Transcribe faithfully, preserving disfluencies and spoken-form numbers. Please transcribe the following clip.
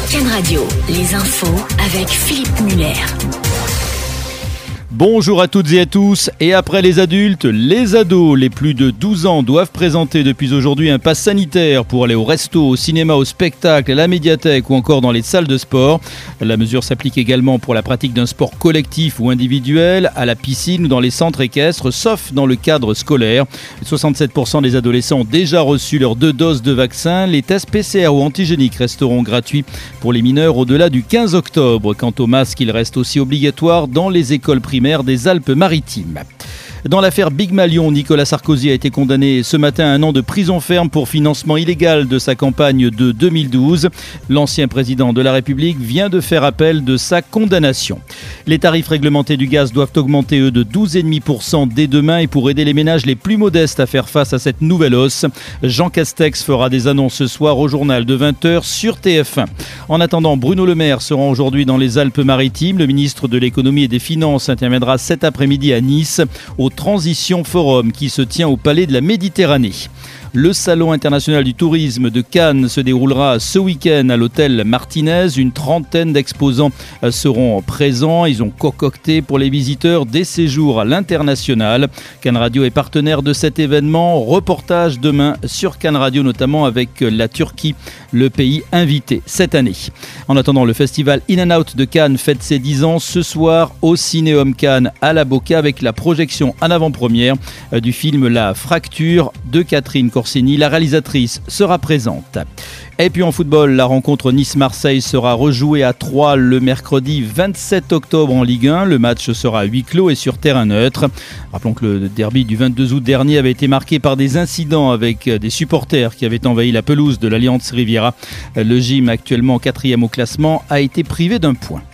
Cannes Radio, les infos avec Philippe Muller. Bonjour à toutes et à tous, et après les adultes, les ados, les plus de douze ans doivent présenter depuis aujourd'hui un pass sanitaire pour aller au resto, au cinéma, au spectacle, à la médiathèque ou encore dans les salles de sport. La mesure s'applique également pour la pratique d'un sport collectif ou individuel, à la piscine ou dans les centres équestres, sauf dans le cadre scolaire. soixante-sept pour cent des adolescents ont déjà reçu leurs deux doses de vaccin. Les tests P C R ou antigéniques resteront gratuits pour les mineurs au-delà du quinze octobre. Quant au masque, il reste aussi obligatoire dans les écoles primaires des Alpes-Maritimes. Dans l'affaire Big Malion, Nicolas Sarkozy a été condamné ce matin à un an de prison ferme pour financement illégal de sa campagne de deux mille douze. L'ancien président de la République vient de faire appel de sa condamnation. Les tarifs réglementés du gaz doivent augmenter, eux, de douze virgule cinq pour cent dès demain et pour aider les ménages les plus modestes à faire face à cette nouvelle hausse. Jean Castex fera des annonces ce soir au journal de vingt heures sur T F un. En attendant, Bruno Le Maire se rend aujourd'hui dans les Alpes-Maritimes. Le ministre de l'économie et des finances interviendra cet après-midi à Nice au Transition Forum qui se tient au Palais de la Méditerranée. Le Salon international du tourisme de Cannes se déroulera ce week-end à l'hôtel Martinez. Une trentaine d'exposants seront présents. Ils ont concocté pour les visiteurs des séjours à l'international. Cannes Radio est partenaire de cet événement. Reportage demain sur Cannes Radio, notamment avec la Turquie, le pays invité cette année. En attendant, le festival In and Out de Cannes fête ses dix ans ce soir au Cinéum Cannes à la Boca avec la projection en avant-première du film La Fracture de Catherine Corsini. La réalisatrice sera présente. Et puis en football, la rencontre Nice-Marseille sera rejouée à Troyes le mercredi vingt-sept octobre en Ligue un. Le match sera à huis clos et sur terrain neutre. Rappelons que le derby du vingt-deux août dernier avait été marqué par des incidents avec des supporters qui avaient envahi la pelouse de l'Alliance Riviera. Le gym, actuellement quatrième au classement, a été privé d'un point.